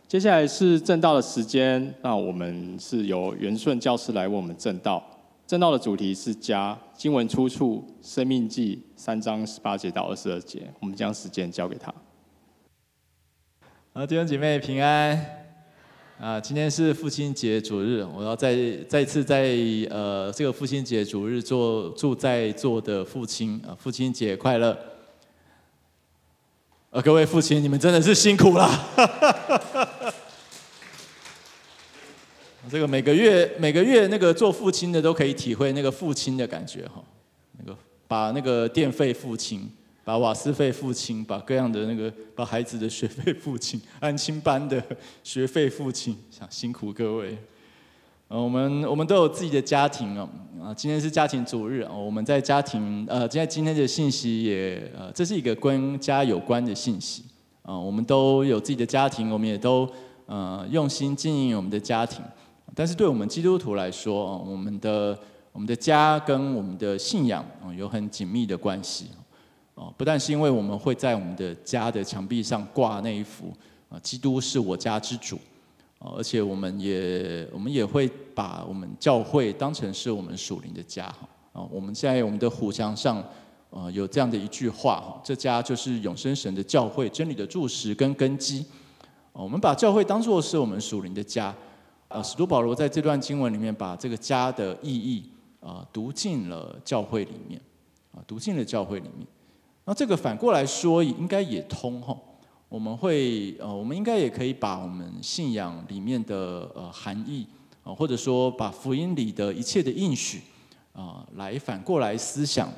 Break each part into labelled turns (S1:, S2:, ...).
S1: 接下来是正道的时间，那我们是由元顺教师来为我们正道。正道的主题是家，经文出处《申命记》3章18节到22节，我们将时间交给他。
S2: 弟兄姐妹平安。今天是父亲节主日，我要再一次在这个父亲节主日祝在座的父亲父亲节快乐。各位父亲，你们真的是辛苦了。这个每个月那个做父亲的都可以体会那个父亲的感觉哈，那个把那个电费付清，把瓦斯费付清，把各样的那个把孩子的学费付清，安亲班的学费付清，辛苦各位。我们都有自己的家庭今天是家庭主日我们在家庭今天的信息也这是一个跟家有关的信息我们都有自己的家庭，我们也都用心经营我们的家庭。但是对我们基督徒来说我们的家跟我们的信仰有很紧密的关系不但是因为我们会在我们的家的墙壁上挂那一幅基督是我家之主而且我们也会把我们教会当成是我们属灵的家我们现在我们的虎墙上有这样的一句话这家就是永生神的教会，真理的柱石跟根基我们把教会当作是我们属灵的家使徒保罗在这段经文里面把这个家的意义读进了教会里面那这个反过来说应该也通我们应该也可以把我们信仰里面的含义或者说把福音里的一切的应许来反过来思想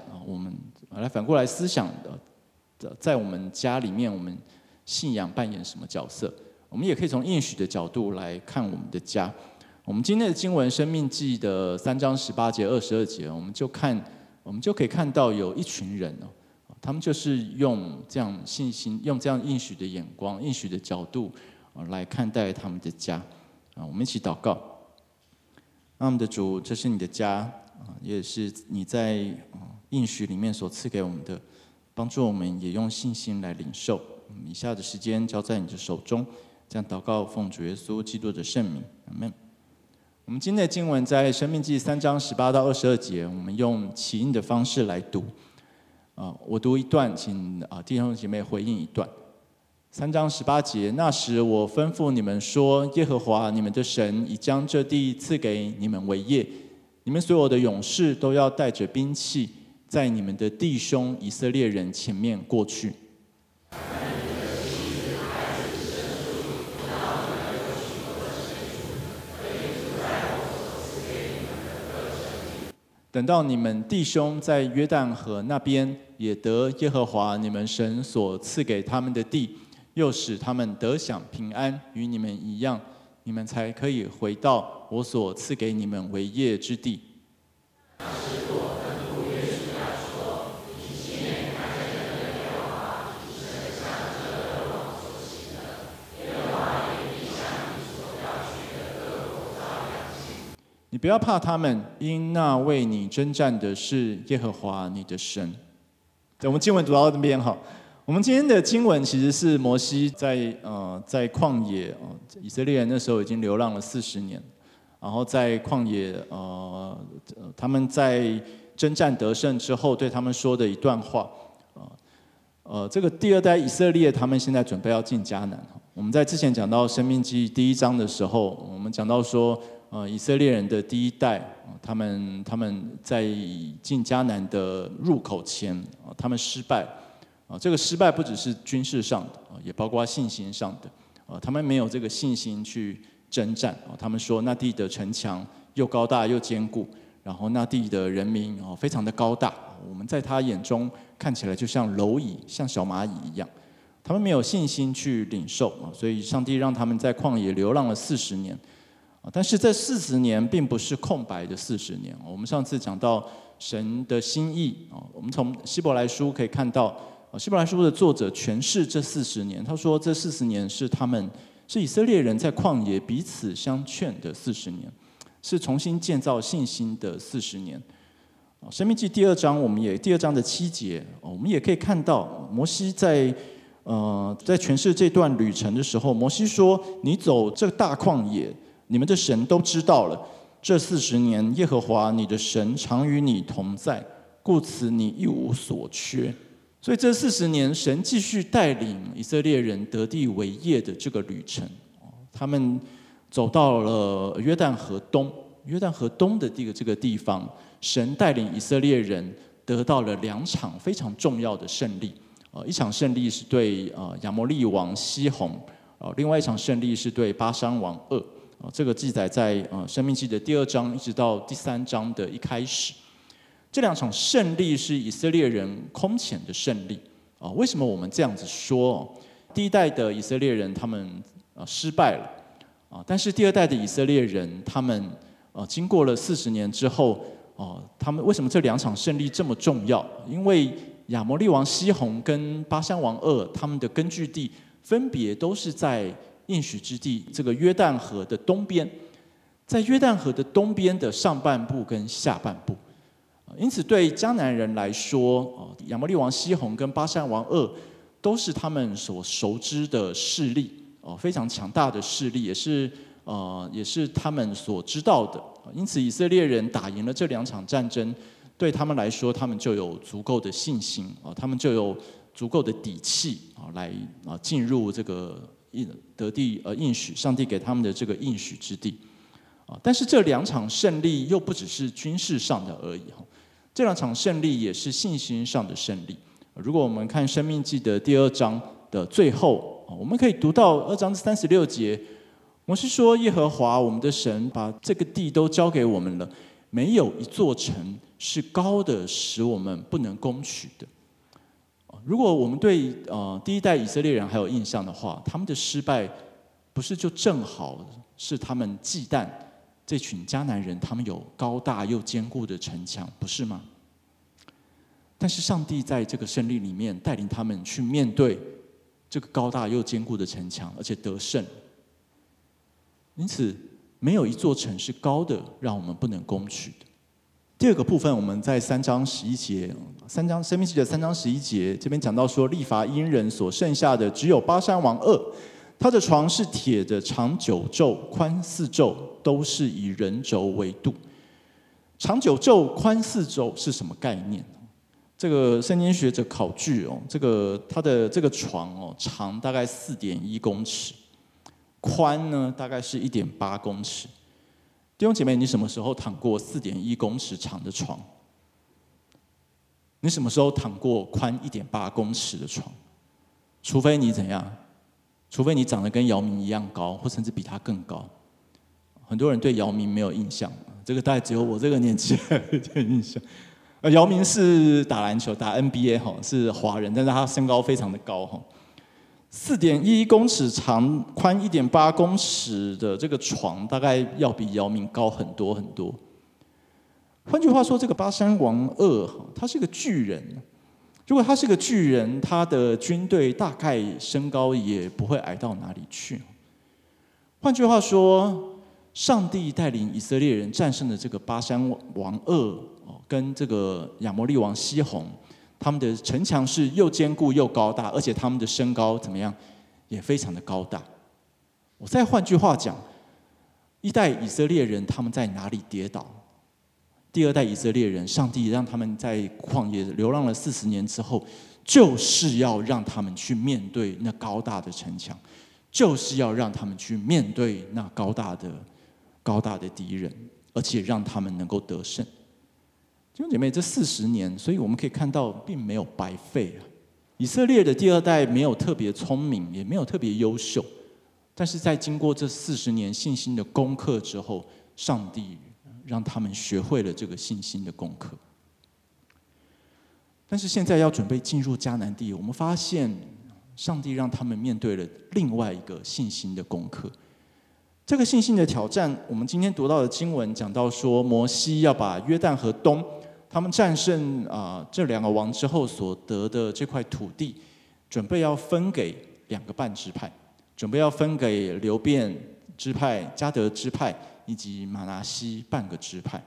S2: 在我们家里面我们信仰扮演什么角色。我们也可以从应许的角度来看我们的家。我们今天的经文《申命记》的3章18节、22节，我们就可以看到有一群人他们就是用这样信心、用这样应许的眼光、应许的角度来看待他们的家我们一起祷告。我们的主，这是你的家也是你在应许里面所赐给我们的，帮助我们也用信心来领受。以下的时间交在你的手中，这样祷告奉主耶稣基督的圣名，阿们。我们今天的经文在申命记3章18到22节，我们用起印的方式来读我读一段，请弟兄姐妹回应一段。3章18节，那时我吩咐你们说，耶和华你们的神已将这地赐给你们为业，你们所有的勇士都要带着兵器，在你们的弟兄以色列人前面过去。等到你们弟兄在约旦河那边也得耶和华你们神所赐给他们的地，又使他们得享平安，与你们一样，你们才可以回到我所赐给你们为业之地。你不要怕他们，因那为你征战的是耶和华你的神。我们经文读到这边哈，我们今天的经文其实是摩西在旷野以色列人那时候已经流浪了40年，然后在旷野他们在征战得胜之后对他们说的一段话这个第二代以色列他们现在准备要进迦南。我们在之前讲到申命记第1章的时候，我们讲到说以色列人的第一代他们在进迦南的入口前他们失败这个失败不只是军事上的也包括信心上的他们没有这个信心去征战他们说那地的城墙又高大又坚固，然后那地的人民非常的高大，我们在他眼中看起来就像蝼蚁，像小蚂蚁一样。他们没有信心去领受所以上帝让他们在旷野流浪了40年。但是这40年并不是空白的40年。我们上次讲到神的心意我们从希伯来书可以看到希伯来书的作者诠释这40年，他说这40年是以色列人在旷野彼此相劝的40年，是重新建造信心的40年。申命记第2章的7节我们也可以看到摩西在在诠释这段旅程的时候，摩西说：“你走这大旷野，你们的神都知道了。这40年，耶和华你的神常与你同在，故此你一无所缺。”所以这40年，神继续带领以色列人得地为业的这个旅程。他们走到了约旦河东，约旦河东的这个地方，神带领以色列人得到了2场非常重要的胜利。一场胜利是对亚摩利王西宏，另外一场胜利是对巴珊王噩。这个记载在申命记的第2章一直到第3章的一开始。这2场胜利是以色列人空前的胜利。为什么我们这样子说？第一代的以色列人他们失败了，但是第2代的以色列人他们经过了40年之后，他们为什么这2场胜利这么重要？因为亚摩利王西宏跟巴珊王噩他们的根据地分别都是在应许之地这个约旦河的东边，在约旦河的东边的上半部跟下半部。因此对迦南人来说，亚摩利王西宏跟巴珊王噩都是他们所熟知的势力，非常强大的势力，也是他们所知道的。因此以色列人打赢了这2场战争，对他们来说，他们就有足够的信心，他们就有足够的底气来进入这个得地应许上帝给他们的这个应许之地。但是这2场胜利又不只是军事上的而已，这2场胜利也是信心上的胜利。如果我们看申命记的第2章的最后，我们可以读到2章36节，摩西说：“耶和华我们的神把这个地都交给我们了，没有一座城是高的使我们不能攻取的。”如果我们对第一代以色列人还有印象的话，他们的失败不是就正好是他们忌惮这群迦南人，他们有高大又坚固的城墙，不是吗？但是上帝在这个胜利里面带领他们去面对这个高大又坚固的城墙，而且得胜。因此，没有一座城是高的，让我们不能攻取的。第2个部分，我们在3章11节，申命记的3章11节这边讲到说，利乏音人所剩下的只有巴珊王噩，他的床是铁的，长9肘，宽4肘，都是以人轴为度。长9肘，宽4肘是什么概念？这个圣经学者考据他的这个床长大概4.1公尺，宽呢大概是1.8公尺。弟兄姐妹，你什么时候躺过4.1公尺长的床？你什么时候躺过宽1.8公尺的床？除非你怎样？除非你长得跟姚明一样高，或甚至比他更高。很多人对姚明没有印象，这个大概只有我这个年纪有点印象。姚明是打篮球，打 NBA 是华人，但是他身高非常的高4.1公尺长，宽1.8公尺的这个床，大概要比姚明高很多很多。换句话说，这个巴珊王噩，他是个巨人。如果他是个巨人，他的军队大概身高也不会矮到哪里去。换句话说，上帝带领以色列人战胜了这个巴珊王噩，跟这个亚摩利王西宏，他们的城墙是又坚固又高大，而且他们的身高怎么样，也非常的高大。我再换句话讲，一代以色列人他们在哪里跌倒？第2代以色列人，上帝让他们在旷野流浪了40年之后，就是要让他们去面对那高大的城墙，就是要让他们去面对那高大的敌人，而且让他们能够得胜。弟兄姐妹，这40年，所以我们可以看到，并没有白费啊。以色列的第2代没有特别聪明，也没有特别优秀，但是在经过这40年信心的功课之后，上帝让他们学会了这个信心的功课。但是现在要准备进入迦南地，我们发现上帝让他们面对了另外一个信心的功课。这个信心的挑战，我们今天读到的经文讲到说，摩西要把约旦河东他们战胜这2个王之后所得的这块土地，准备要分给2个半支派，准备要分给流便支派、迦得支派以及玛拿西半个支派，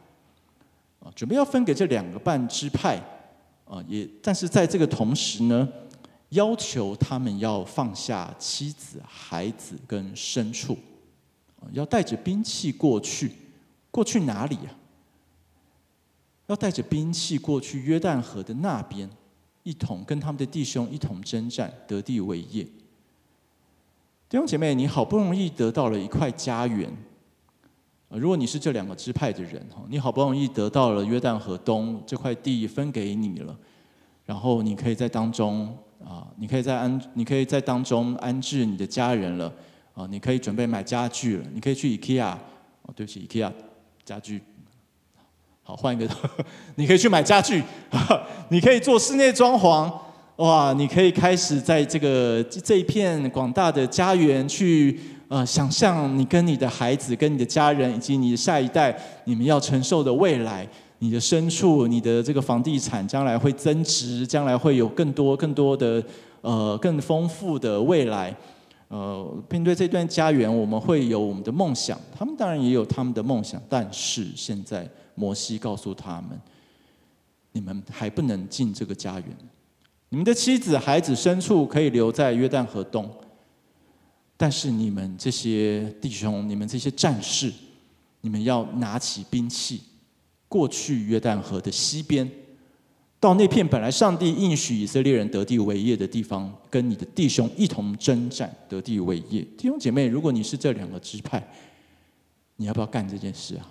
S2: 准备要分给这2个半支派，但是在这个同时呢， 要求他们要放下妻子、孩子跟牲畜，要带着兵器过去。过去哪里啊？要带着兵器过去约旦河的那边，一同跟他们的弟兄一同征战，得地为业。弟兄姐妹，你好不容易得到了一块家园，如果你是这两个支派的人，你好不容易得到了约旦河东这块地分给你了，然后你可以在当中你可以在当中安置你的家人了，你可以准备买家具了，你可以去 IKEA， 对不起 IKEA 家具，好换一个，你可以去买家具，你可以做室内装潢，哇，你可以开始在这一片广大的家园去想象你跟你的孩子、跟你的家人以及你的下一代，你们要承受的未来。你的牲畜、你的这个房地产将来会增值，将来会有更多的更丰富的未来。面对这段家园，我们会有我们的梦想，他们当然也有他们的梦想，但是现在摩西告诉他们，你们还不能进这个家园。你们的妻子、孩子、牲畜可以留在约旦河东，但是你们这些弟兄、你们这些战士，你们要拿起兵器，过去约旦河的西边，到那片本来上帝应许以色列人得地为业的地方，跟你的弟兄一同征战，得地为业。弟兄姐妹，如果你是这两个支派，你要不要干这件事啊？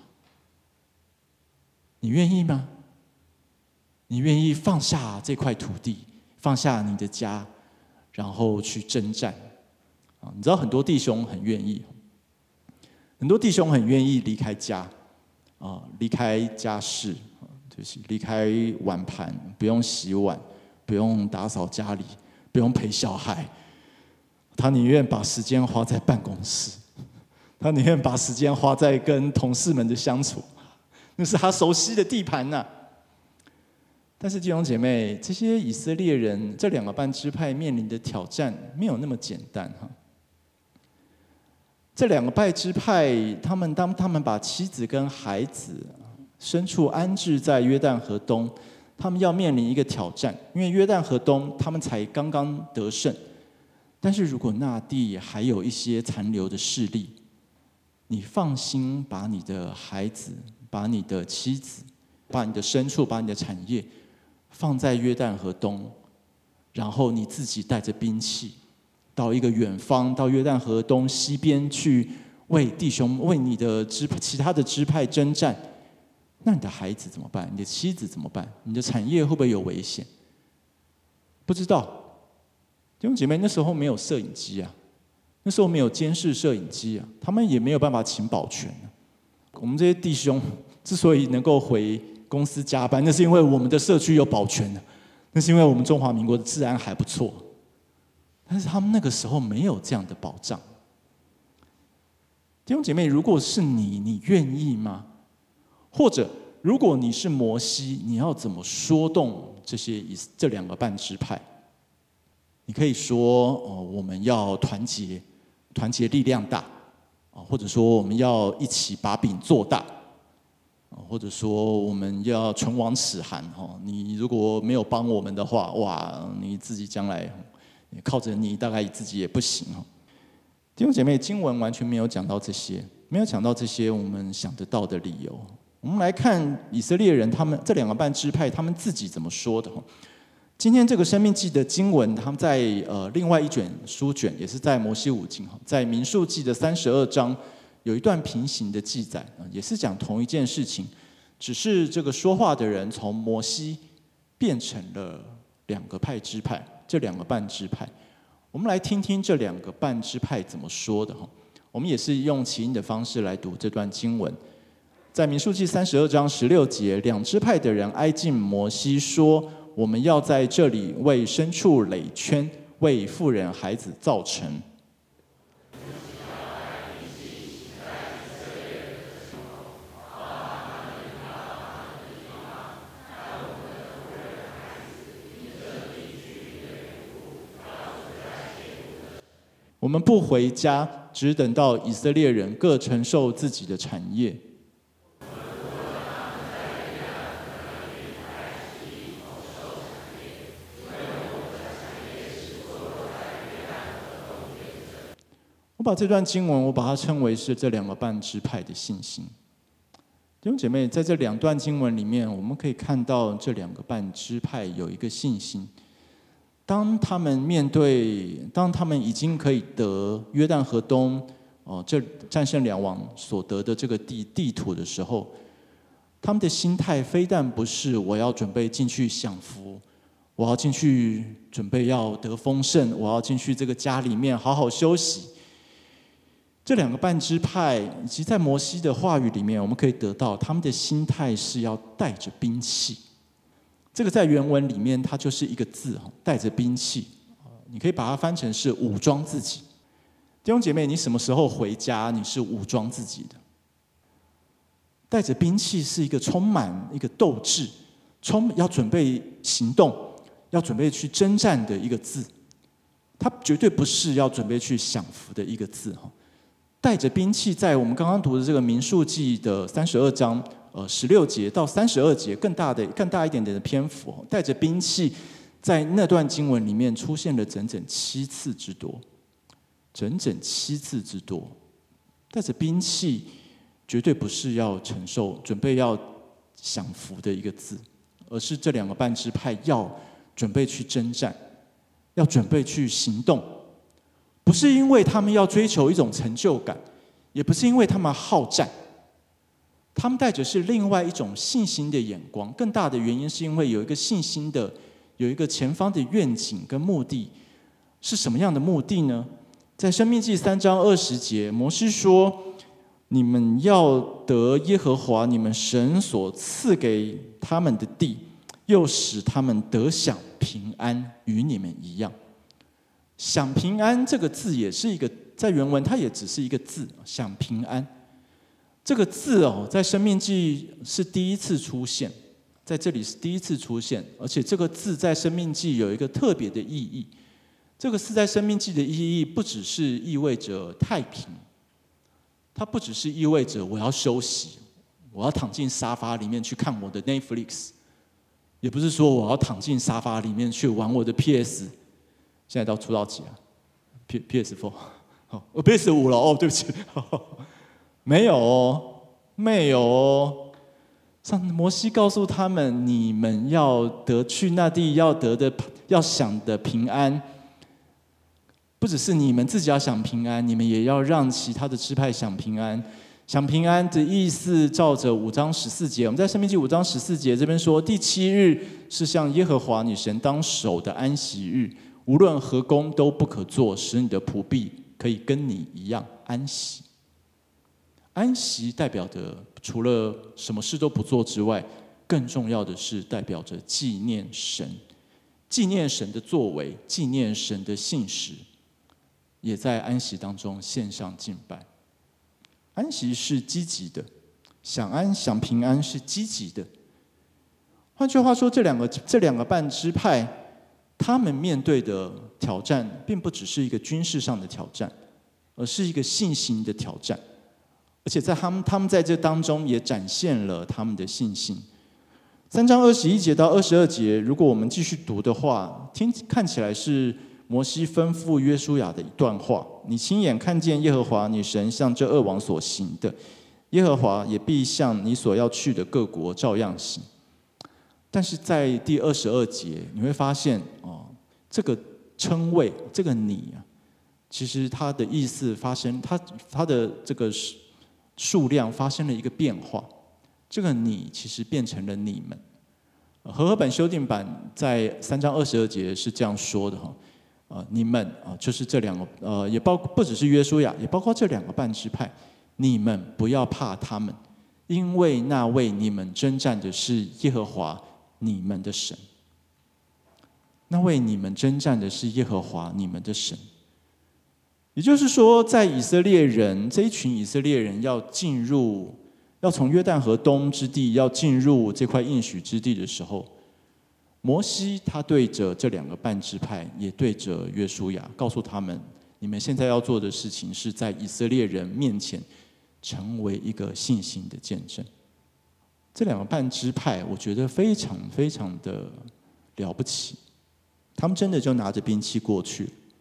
S2: 你愿意吗？你愿意放下这块土地，放下你的家，然后去征战？你知道很多弟兄很愿意，很多弟兄很愿意离开家。离开家事，就是离开碗盘，不用洗碗，不用打扫家里，不用陪小孩，他宁愿把时间花在办公室，他宁愿把时间花在跟同事们的相处，那是他熟悉的地盘呐。但是弟兄姐妹，这些以色列人这两个半支派面临的挑战没有那么简单哈。这两个半支派，当他们把妻子跟孩子、牲畜安置在约旦河东，他们要面临一个挑战，因为约旦河东他们才刚刚得胜，但是如果那地还有一些残留的势力，你放心把你的孩子、把你的妻子、把你的牲畜、把你的产业放在约旦河东，然后你自己带着兵器到一个远方，到约旦河东西边去为弟兄、为你的其他的支派征战，那你的孩子怎么办？你的妻子怎么办？你的产业会不会有危险？不知道。弟兄姐妹，那时候没有摄影机啊，那时候没有监视摄影机啊，他们也没有办法请保全啊。我们这些弟兄之所以能够回公司加班，那是因为我们的社区有保全啊，那是因为我们中华民国的治安还不错。但是他们那个时候没有这样的保障。弟兄姐妹，如果是你，你愿意吗？或者，如果你是摩西，你要怎么说动这两个半支派？你可以说，我们要团结，团结力量大，或者说我们要一起把饼做大，或者说我们要唇亡齿寒。你如果没有帮我们的话，哇，你自己将来靠着你大概自己也不行。弟兄姐妹，经文完全没有讲到这些，没有讲到这些我们想得到的理由。我们来看以色列人他们这两个半支派他们自己怎么说的。今天这个生命记的经文，他们在另外一卷书卷，也是在摩西五经，在民数记的32章有一段平行的记载，也是讲同一件事情，只是这个说话的人从摩西变成了两个派支派，这两个半支派。我们来听听这两个半支派怎么说的。我们也是用起音的方式来读这段经文。在民数记32章16节，两支派的人挨近摩西说，我们要在这里为牲畜垒圈，为妇人孩子造城。我们不回家，只等到以色列人各承受自己的产业。 我把这段经文，我把它称为是这两个半支派的信心。弟兄姐妹，在这两段经文里面，我们可以看到这两个半支派有一个信心。当他们已经可以得约旦河东这战胜两王所得的这个地土的时候，他们的心态非但不是我要准备进去享福，我要进去准备要得丰盛，我要进去这个家里面好好休息。这两个半支派以及在摩西的话语里面，我们可以得到他们的心态是要带着兵器。这个在原文里面它就是一个字，带着兵器，你可以把它翻成是武装自己。弟兄姐妹，你什么时候回家你是武装自己的？带着兵器是一个充满一个斗志，要准备行动，要准备去征战的一个字。它绝对不是要准备去享福的一个字。带着兵器，在我们刚刚读的这个民数记的32章16节到32节更大一点点的篇幅，带着兵器在那段经文里面出现了整整7次之多，整整7次之多。带着兵器绝对不是要承受、准备要享福的一个字，而是这两个半支派要准备去征战，要准备去行动。不是因为他们要追求一种成就感，也不是因为他们好战，他们带着是另外一种信心的眼光。更大的原因是因为有一个信心的，有一个前方的愿景跟目的。是什么样的目的呢？在申命记3章20节，摩西说：你们要得耶和华你们神所赐给他们的地，又使他们得享平安，与你们一样。享平安这个字也是一个，在原文它也只是一个字，享平安这个字在申命记是第一次出现，在这里是第一次出现，而且这个字在申命记有一个特别的意义。这个字在申命记的意义不只是意味着太平，它不只是意味着我要休息，我要躺进沙发里面去看我的 Netflix， 也不是说我要躺进沙发里面去玩我的 PS。现在出到几啊 ？PS4， PS5 了对不起，没有。摩西告诉他们，你们要得去那地要得的、要享的平安，不只是你们自己要享平安，你们也要让其他的支派享平安。享平安的意思，照着5章14节，我们在申命记5章14节这边说，第7日是向耶和华你神当守的安息日。无论何工都不可做，使你的仆婢可以跟你一样安息。安息代表的除了什么事都不做之外，更重要的是代表着纪念神，纪念神的作为，纪念神的信实，也在安息当中献上敬拜。安息是积极的，享平安是积极的。换句话说，这两个半支派，他们面对的挑战并不只是一个军事上的挑战，而是一个信心的挑战。而且在他们在这当中也展现了他们的信心。3章21节到22节，如果我们继续读的话，看起来是摩西吩咐约书亚的一段话：你亲眼看见耶和华你神向这2王所行的，耶和华也必向你所要去的各国照样行。但是在第22节，你会发现这个称谓，这个你其实它的意思发生，它的这个数量发生了一个变化。这个你其实变成了你们。和合本修订版在3章22节是这样说的你们就是这两个也不只是约书亚，也包括这两个半支派，你们不要怕他们，因为那为你们征战的是耶和华你们的神。那为你们征战的是耶和华你们的神。也就是说，在以色列人这一群以色列人要从约旦河东之地要进入这块应许之地的时候，摩西他对着这两个半支派，也对着约书亚，告诉他们：你们现在要做的事情是在以色列人面前成为一个信心的见证。这两个半支派，我觉得非常非常的了不起，他们真的就拿着兵器过去。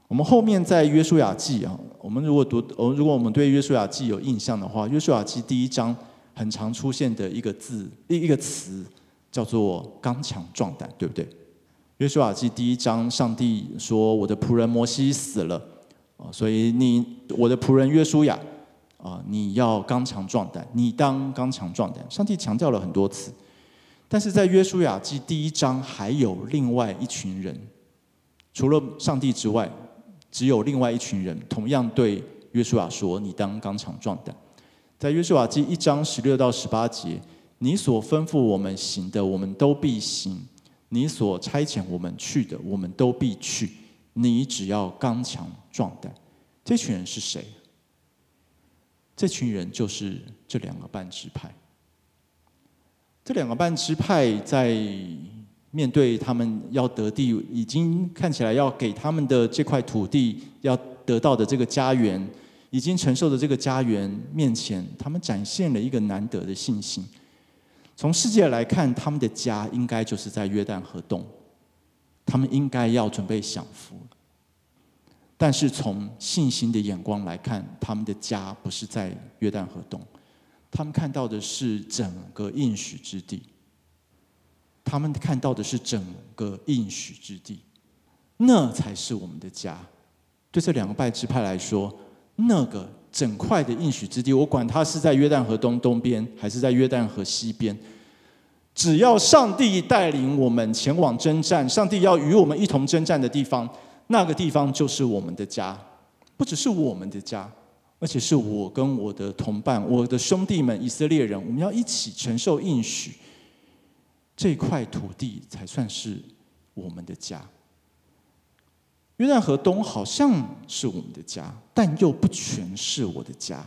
S2: 我们后面在约书亚记啊，我们如果我们对约书亚记有印象的话，约书亚记第1章很常出现的一个词叫做刚强壮胆，对不对？约书亚记第1章，上帝说：“我的仆人摩西死了，所以我的仆人约书亚你要刚强壮胆，你当刚强壮胆。”上帝强调了很多次，但是在约书亚记第1章还有另外一群人，除了上帝之外，只有另外一群人同样对约书亚说：“你当刚强壮胆。”在约书亚记1章16到18节，你所吩咐我们行的，我们都必行；你所差遣我们去的，我们都必去。你只要刚强壮胆。这群人是谁？这群人就是这2个半支派。这2个半支派在面对他们要得地，已经看起来要给他们的这块土地，要得到的这个家园，已经承受的这个家园面前，他们展现了一个难得的信心。从世界来看，他们的家应该就是在约旦河东，他们应该要准备享福。但是从信心的眼光来看，他们的家不是在约旦河东，他们看到的是整个应许之地。他们看到的是整个应许之地，那才是我们的家。对这2个半支派来说，那个整块的应许之地，我管它是在约旦河东边，还是在约旦河西边，只要上帝带领我们前往征战，上帝要与我们一同征战的地方，那个地方就是我们的家。不只是我们的家，而且是我跟我的同伴，我的兄弟们以色列人，我们要一起承受应许。这块土地才算是我们的家。约旦河东好像是我们的家，但又不全是我的家。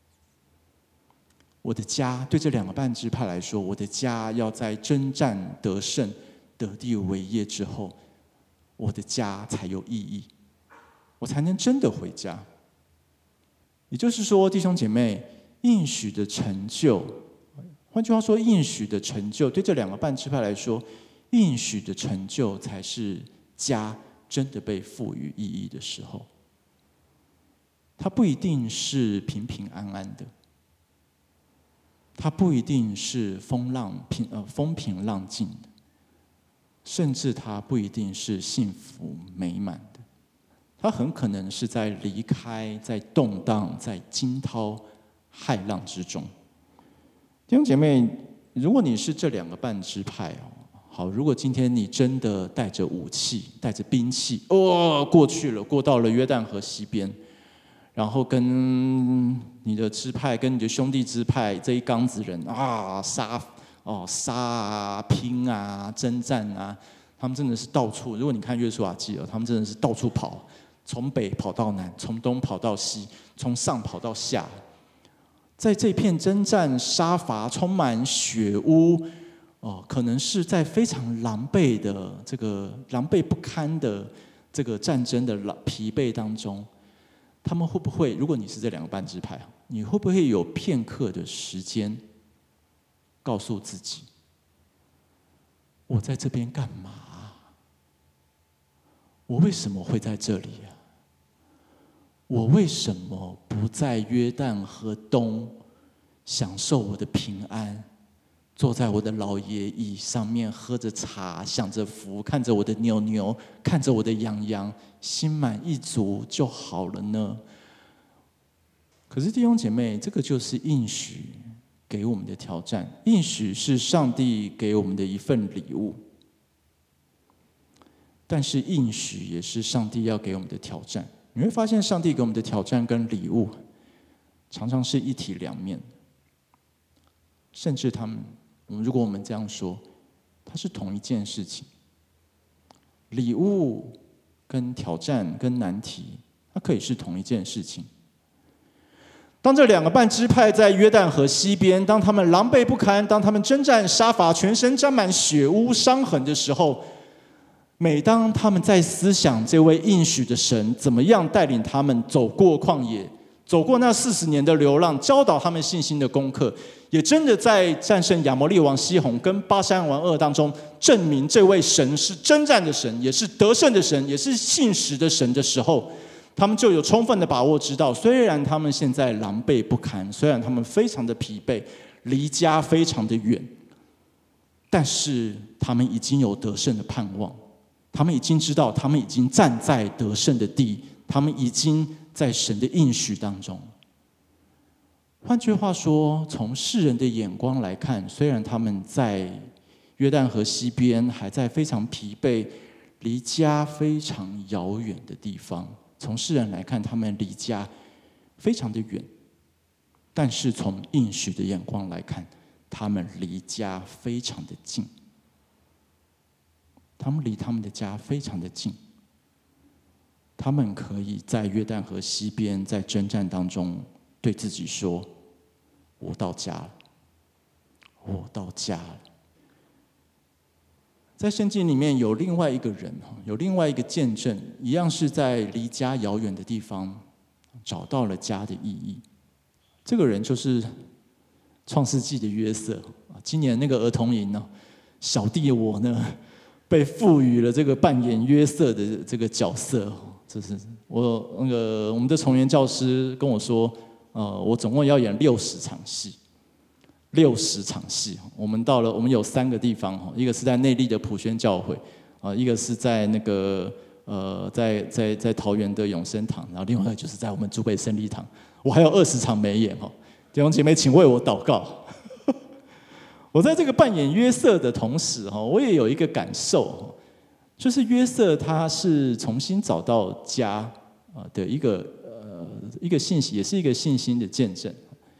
S2: 我的家对这2个半支派来说，我的家要在征战得胜、得地为业之后，我的家才有意义，我才能真的回家。也就是说，弟兄姐妹，应许的成就，换句话说，应许的成就对这2个半支派来说，应许的成就才是家真的被赋予意义的时候。它不一定是平平安安的，它不一定是风平浪静的，甚至它不一定是幸福美满的。它很可能是在离开、在动荡、在惊涛骇浪之中。弟兄姐妹，如果你是这2个半支派好，如果今天你真的带着武器、带着兵器，过去了，过到了约旦河西边，然后跟你的支派、跟你的兄弟支派这一缸子人杀啊、拼啊、征战啊，他们真的是到处。如果你看约书亚记他们真的是到处跑，从北跑到南，从东跑到西，从上跑到下。在这片征战杀伐、充满血污，可能是在非常狼狈的这个狼狈不堪的这个战争的疲惫当中，他们会不会？如果你是这2个半支派，你会不会有片刻的时间，告诉自己：我在这边干嘛？我为什么会在这里啊？我为什么不在约旦河东享受我的平安，坐在我的老爷椅上面喝着茶，享着福，看着我的牛牛，看着我的羊羊，心满意足就好了呢？可是弟兄姐妹，这个就是应许给我们的挑战。应许是上帝给我们的一份礼物，但是应许也是上帝要给我们的挑战。你会发现，上帝给我们的挑战跟礼物常常是一体两面，甚至如果我们这样说，它是同一件事情。礼物跟挑战跟难题，它可以是同一件事情。当这2个半支派在约旦河西边，当他们狼狈不堪，当他们征战杀伐，全身沾满血污伤痕的时候，每当他们在思想这位应许的神怎么样带领他们走过旷野， 走过那40年的流浪，教导他们信心的功课，也真的在战胜亚摩利王西宏跟巴珊王噩当中，证明这位神是征战的神，也是得胜的神，也是信实的神的时候，他们就有充分的把握，知道虽然他们现在狼狈不堪，虽然他们非常的疲惫，离家非常的远，但是他们已经有得胜的盼望，他们已经知道，他们已经站在得胜的地，他们已经在神的应许当中。换句话说，从世人的眼光来看，虽然他们在约旦河西边，还在非常疲惫、离家非常遥远的地方，从世人来看，他们离家非常的远，但是从应许的眼光来看，他们离家非常的近。他们离他们的家非常的近，他们可以在约旦河西边，在征战当中对自己说：“我到家了，我到家了。”在圣经里面有另外一个人，有另外一个见证，一样是在离家遥远的地方找到了家的意义。这个人就是创世纪的约瑟。今年那个儿童营呢，小弟我呢被赋予了这个扮演约瑟的这个角色。这是我们的从员教师跟我说，我总共要演60场戏，60场戏。我们有3个地方，一个是在内坜的普宣教会，一个是在那个在桃园的永生堂，然后另外就是在我们竹北胜利堂。我还有20场没演哈，弟兄姐妹，请为我祷告。我在这个扮演约瑟的同时，我也有一个感受，就是约瑟他是重新找到家的一个信息，也是一个信心的见证。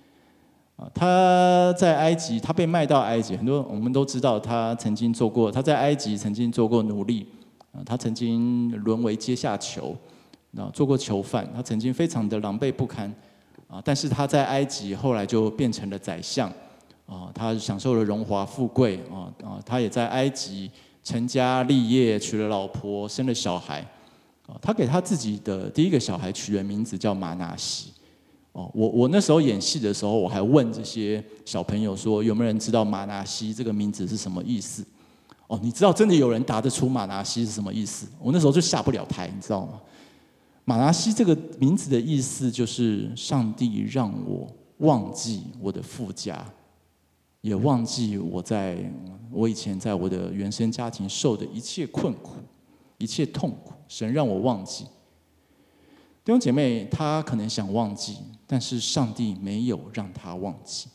S2: 他在埃及，他被卖到埃及，很多我们都知道，他在埃及曾经做过奴隶，他曾经沦为阶下囚，做过囚犯，他曾经非常的狼狈不堪，但是他在埃及后来就变成了宰相。他享受了荣华富贵，他也在埃及成家立业，娶了老婆，生了小孩。他给他自己的第一个小孩取了名字叫马拿西。我那时候演戏的时候，我还问这些小朋友说，有没有人知道马拿西这个名字是什么意思？你知道真的有人答得出马拿西是什么意思？我那时候就下不了台，你知道吗？马拿西这个名字的意思就是上帝让我忘记我的父家，也忘记我以前在我的原生家庭受的一切困苦、一切痛苦，神让我忘记。弟兄姐妹，他可能想忘记，但是上帝没有让他忘记。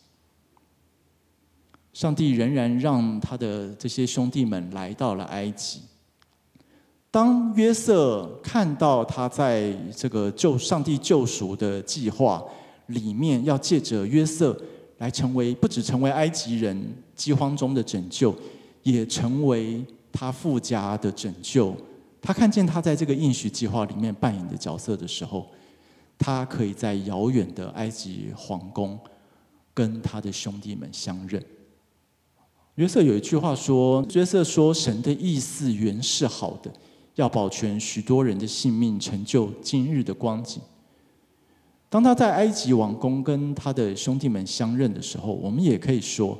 S2: 上帝仍然让他的这些兄弟们来到了埃及。当约瑟看到他在这个上帝救赎的计划里面，要借着约瑟来不只成为埃及人饥荒中的拯救，也成为他父家的拯救。他看见他在这个应许计划里面扮演的角色的时候，他可以在遥远的埃及皇宫跟他的兄弟们相认。约瑟有一句话说，约瑟说，神的意思原是好的，要保全许多人的性命，成就今日的光景。当他在埃及王宫跟他的兄弟们相认的时候，我们也可以说，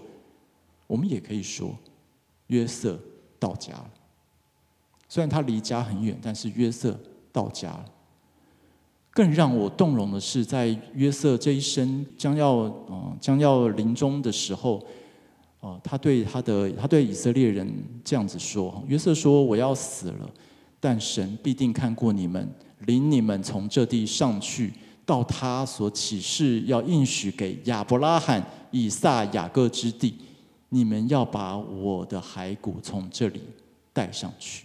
S2: 约瑟到家了。虽然他离家很远，但是约瑟到家了。更让我动容的是，在约瑟这一生将要临终的时候，他对以色列人这样子说：约瑟说，我要死了，但神必定看过你们，领你们从这地上去，到他所启示要应许给亚伯拉罕、以撒、雅各之地，你们要把我的骸骨从这里带上去。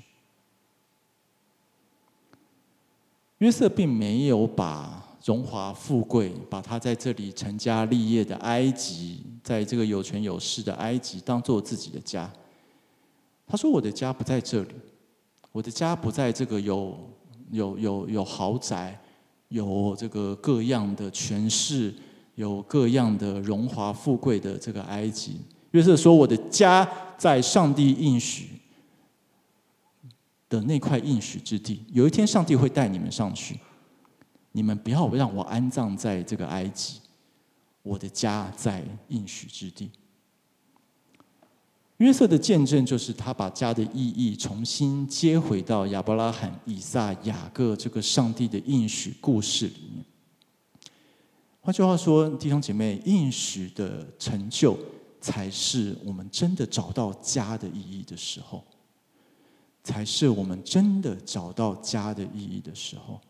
S2: 约瑟并没有把荣华富贵，把他在这里成家立业的埃及，在这个有权有势的埃及当做自己的家。他说：我的家不在这里，我的家不在这个有豪宅，有这个各样的权势，有各样的荣华富贵的这个埃及。约瑟说：我的家在上帝应许的那块应许之地，有一天上帝会带你们上去。 你们不要让我安葬在这个埃及，我的家在应许之地。约瑟的见证就是他把家的意义重新接回到亚伯拉罕、以撒、雅各这个上帝的应许故事里面。换句话说，弟兄姐妹，应许的成就才是我们真的找到家的意义的时候，才是我们真的找到家的意义的时候。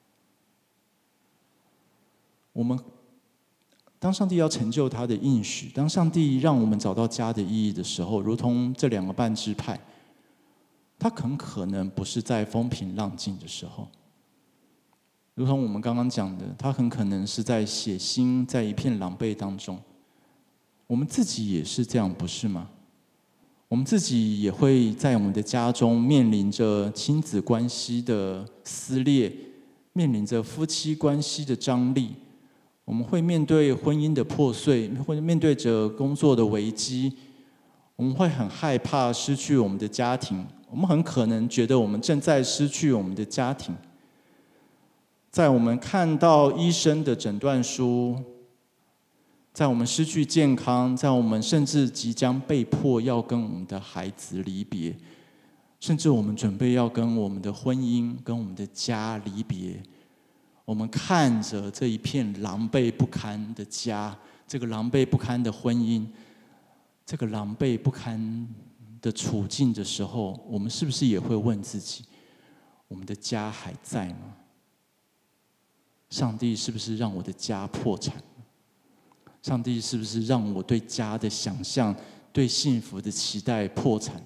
S2: 我们当上帝要成就他的应许，当上帝让我们找到家的意义的时候，如同这2个半支派，他很可能不是在风平浪静的时候，如同我们刚刚讲的，他很可能是在血腥，在一片狼狈当中。我们自己也是这样，不是吗？我们自己也会在我们的家中面临着亲子关系的撕裂，面临着夫妻关系的张力，我们会面对婚姻的破碎，会面对着工作的危机，我们会很害怕失去我们的家庭，我们很可能觉得我们正在失去我们的家庭。在我们看到医生的诊断书，在我们失去健康，在我们甚至即将被迫要跟我们的孩子离别，甚至我们准备要跟我们的婚姻、跟我们的家离别，我们看着这一片狼狈不堪的家，这个狼狈不堪的婚姻，这个狼狈不堪的处境的时候，我们是不是也会问自己：我们的家还在吗？上帝是不是让我的家破产了？上帝是不是让我对家的想象、对幸福的期待破产？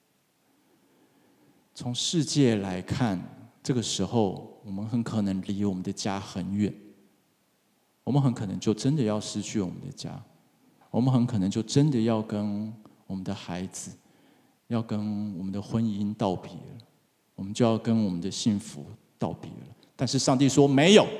S2: 从世界来看，这个时候我们很可能离我们的家很远，我们很可能就真的要失去我们的家，我们很可能就真的要跟我们的孩子、要跟我们的婚姻道别了，我们就要跟我们的幸福道别了。但是上帝说没有。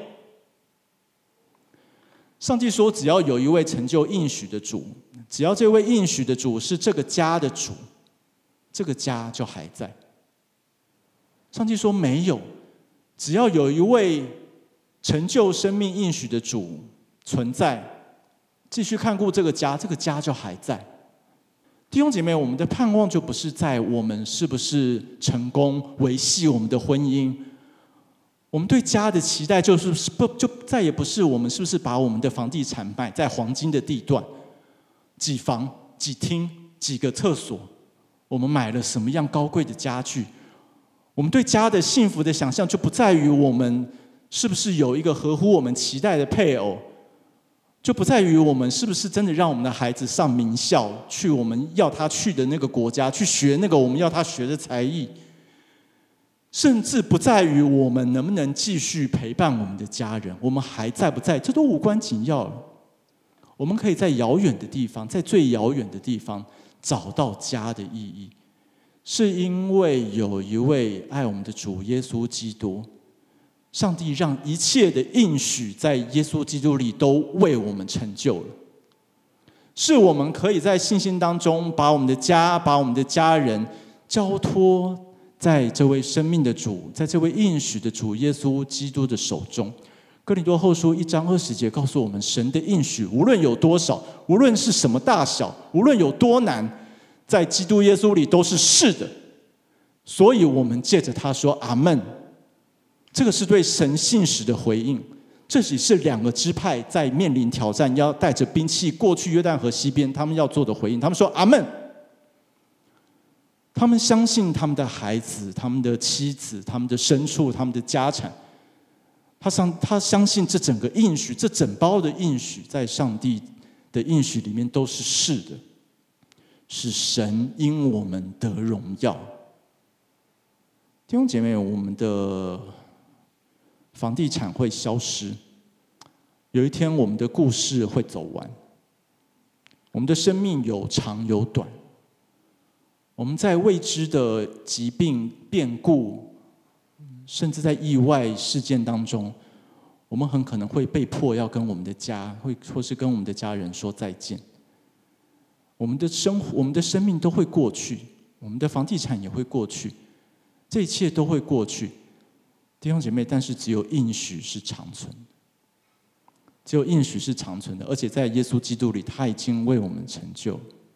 S2: 上帝说，只要有一位成就应许的主，只要这位应许的主是这个家的主，这个家就还在。上帝说没有，只要有一位成就生命应许的主存在，继续看顾这个家，这个家就还在。弟兄姐妹，我们的盼望就不是在我们是不是成功维系我们的婚姻，我们对家的期待就再也不是我们是不是把我们的房地产买在黄金的地段，几房几厅几个厕所，我们买了什么样高贵的家具。我们对家的幸福的想象就不在于我们是不是有一个合乎我们期待的配偶，就不在于我们是不是真的让我们的孩子上名校，去我们要他去的那个国家，去学那个我们要他学的才艺，甚至不在于我们能不能继续陪伴我们的家人，我们还在不在，这都无关紧要了。我们可以在遥远的地方，在最遥远的地方找到家的意义，是因为有一位爱我们的主耶稣基督，上帝让一切的应许在耶稣基督里都为我们成就了，是我们可以在信心当中把我们的家、把我们的家人交托在这位生命的主，在这位应许的主耶稣基督的手中。哥林多后书1章20节告诉我们，神的应许无论有多少，无论是什么大小，无论有多难，在基督耶稣里都是是的。所以我们借着他说阿们，这个是对神信实的回应。这也是2个支派在面临挑战，要带着兵器过去约旦河西边，他们要做的回应。他们说阿们，他们相信他们的孩子、他们的妻子、他们的牲畜、他们的家产，他相信这整个应许，这整包的应许，在上帝的应许里面都是是的，是神因我们得荣耀。弟兄姐妹，我们的房地产会消失，有一天我们的故事会走完，我们的生命有长有短，我们在未知的疾病变故，甚至在意外事件当中，我们很可能会被迫要跟我们的家，或是跟我们的家人说再见。我们的生命都会过去，我们的房地产也会过去，这一切都会过去。 弟兄姐妹，但是只有应许是长存的，只有应许是长存的，而且在耶稣基督里，他已经为我们成就。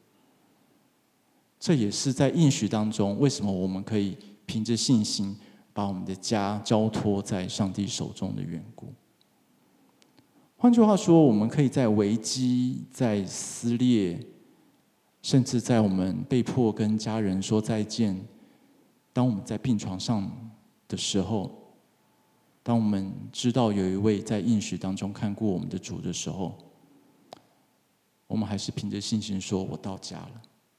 S2: 这也是在应许当中，为什么我们可以凭着信心把我们的家交托在上帝手中的缘故。换句话说，我们可以在危机、在撕裂，甚至在我们被迫跟家人说再见，当我们在病床上的时候，当我们知道有一位在应许当中看顾我们的主的时候，我们还是凭着信心说：“我到家了。”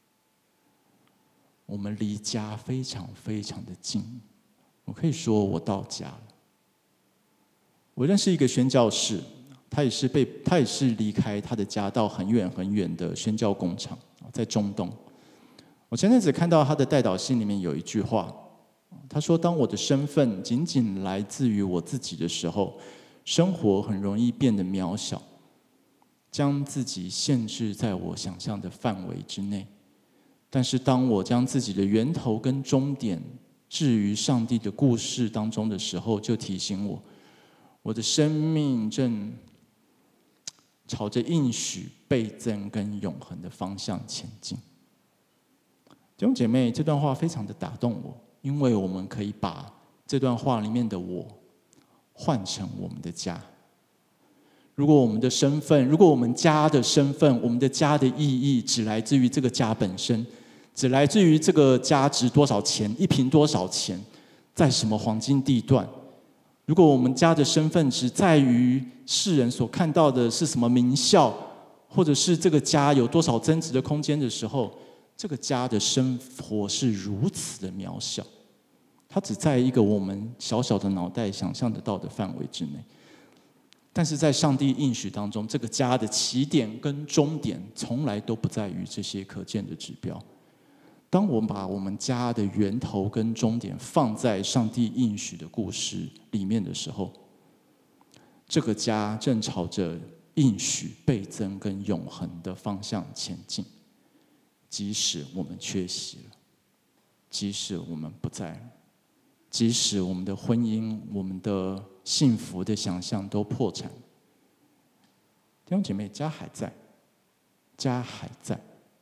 S2: 我们离家非常非常的近，我可以说我到家了。我认识一个宣教士，他也是离开他的家到很远很远的宣教工厂，在中东。我前阵子看到他的代祷信里面有一句话，他说：“当我的身份仅仅来自于我自己的时候，生活很容易变得渺小，将自己限制在我想象的范围之内。但是当我将自己的源头跟终点置于上帝的故事当中的时候，就提醒我，我的生命正朝着应许、倍增跟永恒的方向前进。”弟兄姐妹，这段话非常的打动我，因为我们可以把这段话里面的我换成我们的家。如果我们的身份，如果我们家的身份，我们的家的意义只来自于这个家本身，只来自于这个家值多少钱，一坪多少钱，在什么黄金地段，如果我们家的身份只在于世人所看到的是什么名校，或者是这个家有多少增值的空间的时候，这个家的生活是如此的渺小，它只在一个我们小小的脑袋想象得到的范围之内。但是在上帝应许当中，这个家的起点跟终点从来都不在于这些可见的指标。当我们把我们家的源头跟终点放在上帝应许的故事里面的时候，这个家正朝着应许、倍增跟永恒的方向前进。即使我们缺席了，即使我们不在了，即使我们的婚姻、我们的幸福的想象都破产，弟兄姐妹，家还在，家还在。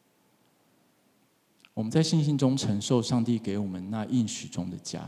S2: 我们在信心中承受上帝给我们那应许中的家。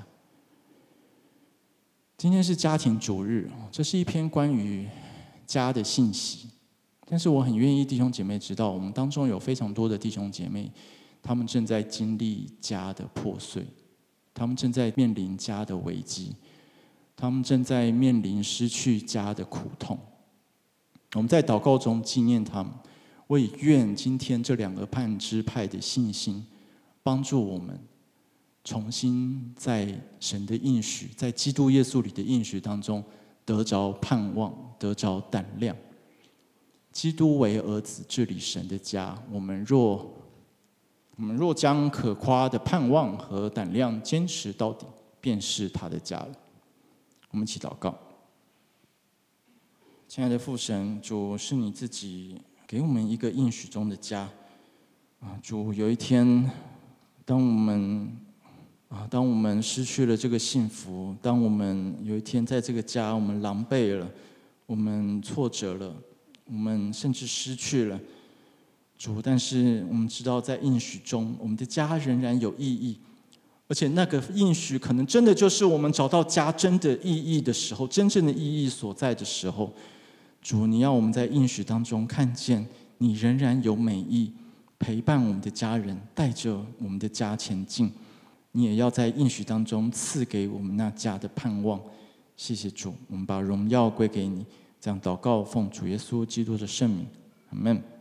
S2: 今天是家庭主日，这是一篇关于家的信息。但是我很愿意弟兄姐妹知道，我们当中有非常多的弟兄姐妹，他们正在经历家的破碎，他们正在面临家的危机，他们正在面临失去家的苦痛。我们在祷告中纪念他们，我也愿今天这两个半支派的信心帮助我们重新在神的应许，在基督耶稣里的应许当中得着盼望，得着胆量。基督为儿子治理神的家，我们若将可夸的盼望和胆量坚持到底，便是他的家了。我们一起祷告。亲爱的父神，主是你自己给我们一个应许中的家。主，有一天当我们失去了这个幸福，当我们有一天在这个家我们狼狈了，我们挫折了，我们甚至失去了主，但是我们知道在应许中，我们的家仍然有意义，而且那个应许可能真的就是我们找到家真的意义的时候，真正的意义所在的时候。主，你要我们在应许当中看见你仍然有美意，陪伴我们的家人，带着我们的家前进。你也要在应许当中赐给我们那家的盼望。谢谢主，我们把荣耀归给你。这样祷告，奉主耶稣基督的圣名，阿们。